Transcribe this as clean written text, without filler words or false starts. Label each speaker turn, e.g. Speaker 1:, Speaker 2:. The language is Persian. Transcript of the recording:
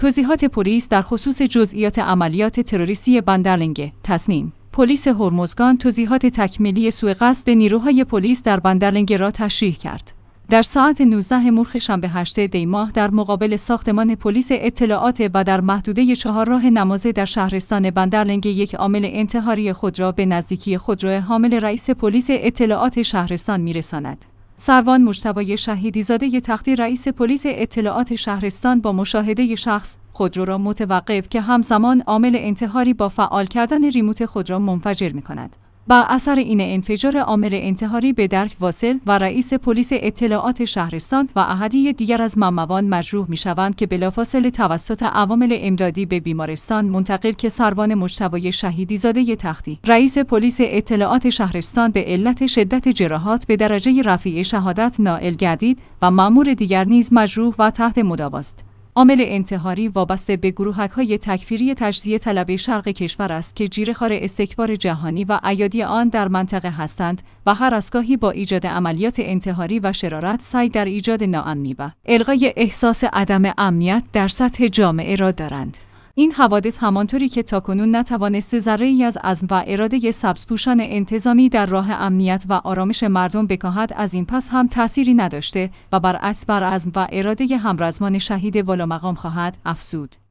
Speaker 1: توضیحات پلیس در خصوص جزئیات عملیات تروریستی بندرلنگه. تصنیم: پلیس هرمزگان توضیحات تکمیلی سوء قصد نیروهای پلیس در بندرلنگه را تشریح کرد. در ساعت 19 مورخ شنبه 8 دی ماه در مقابل ساختمان پلیس اطلاعات و در محدوده چهارراه نمازه در شهرستان بندرلنگه یک عامل انتحاری خود را به نزدیکی خودرو حامل رئیس پلیس اطلاعات شهرستان می‌رساند. سروان مجتبی شهیدی‌زاده تختی رئیس پلیس اطلاعات شهرستان با مشاهده شخص خودرو را متوقف که همزمان عامل انتحاری با فعال کردن ریموت خود را منفجر می‌کند. بر اثر این انفجار عامل انتحاری به درک واصل و رئیس پلیس اطلاعات شهرستان و احدی دیگر از ماموان مجروح می‌شوند که بلافاصله توسط عوامل امدادی به بیمارستان منتقل که سروان مجتبی شهیدی‌زاده تختی رئیس پلیس اطلاعات شهرستان به علت شدت جراحات به درجه رفیع شهادت نائل گردید و مأمور دیگر نیز مجروح و تحت مداواست. عامل انتحاری وابسته به گروهک‌های تکفیری تجزیه طلب شرق کشور است که جیره‌خوار استکبار جهانی و ایادی آن در منطقه هستند و هر از گاهی با ایجاد عملیات انتحاری و شرارت سعی در ایجاد ناامنی و الغای احساس عدم امنیت در سطح جامعه را دارند. این حوادث همانطوری که تاکنون نتوانسته ذره‌ای از عزم و اراده سبزپوشان انتظامی در راه امنیت و آرامش مردم بکاهد، از این پس هم تأثیری نداشته و برعکس بر عزم و اراده همرزمان شهید والامقام خواهد افزود.